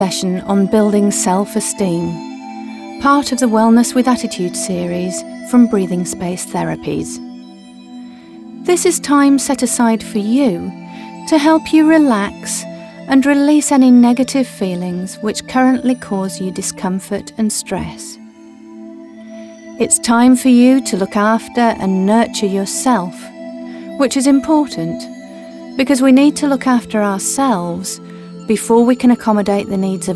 Session on building self-esteem, part of the Wellness with Attitude series from Breathing Space Therapies. This is time set aside for you to help you relax and release any negative feelings which currently cause you discomfort and stress. It's time for you to look after and nurture yourself, which is important because we need to look after ourselves before we can accommodate the needs of